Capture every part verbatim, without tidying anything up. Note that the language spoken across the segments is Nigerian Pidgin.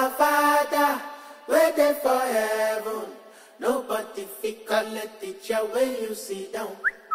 Our Father, waiting for heaven. Nobody fit collect the chair when you sit down.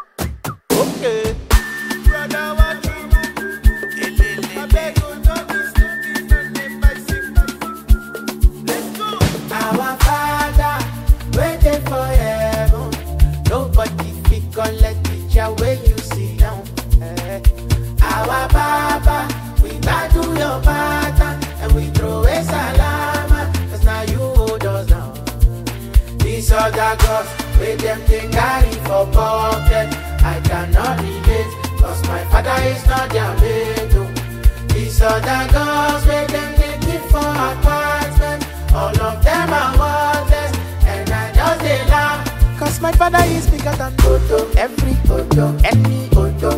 Okay. Brother, what you do? I beg you, don't be stupid, don't be bicycle. Let's go. Our Father, waiting for heaven. Nobody fit collect the chair when you sit down. Eh. Our Baba, we back to your pattern and we throw a salama, cause now you hold us down. These other gods, with them they carry for pocket, I cannot relate, cause my father is not their mate. Oh. These other gods, with them they keep for apartment, all of them are worthless, and I just they laugh, cause my father is bigger than Odo, every Odo, any Odo,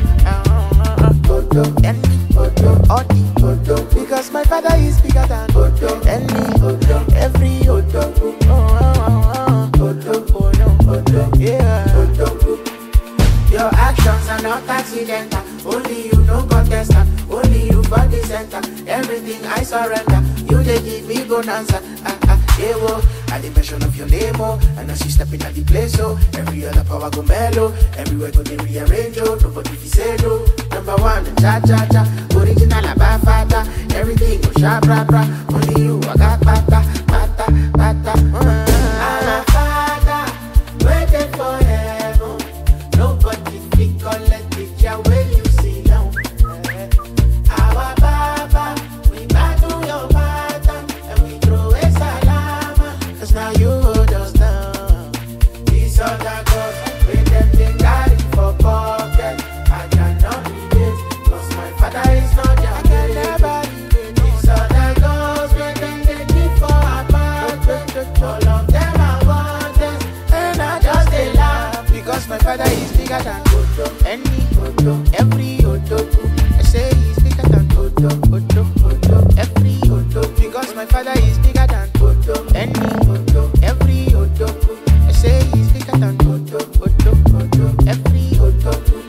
Odo, any Odo, all the Odo, because my father is bigger than Odo, any Odo, every Odo, oh, oh, oh, Odo, Odo, Odo, yeah, Odo. Your actions are not accidental, only you know contestant, only you for the center, everything I surrender, you they give me bonanza, ah, ah, yeah, whoa. At the mention of your name, oh, and as you step in at the place, oh, every other power go mellow, everywhere go they rearrange, oh, nobody fi say no. Number one, cha cha cha, original abafata, everything go sharp, rap, rap, only you I got bata, bata, bata. Uh. Our Father, waiting for heaven, nobody fi collect the chair when you sit down. Eh. Our Baba, we back to your pattern and we throw a salama, cause now you hold us down. These other gods, with them they carry for pocket, I cannot relate, cause my father is not their mate. These other gods, with them they keep for apartment, all of them are worthless, and I just they laugh, because my father is bigger than Odo, any Odo, every Odo. I say he's bigger than Odo, Odo, Odo, every Odo, because my father is bigger than Odo, any Odo, every Odo. I say he's bigger than Odo, Odo, Odo, every Odo.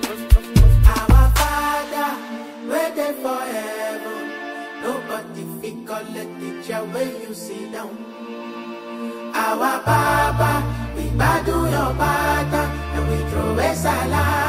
Our Father, waiting for heaven, nobody fit collect the chair when you sit down. Our Baba, we back to your pattern and we throw a salad.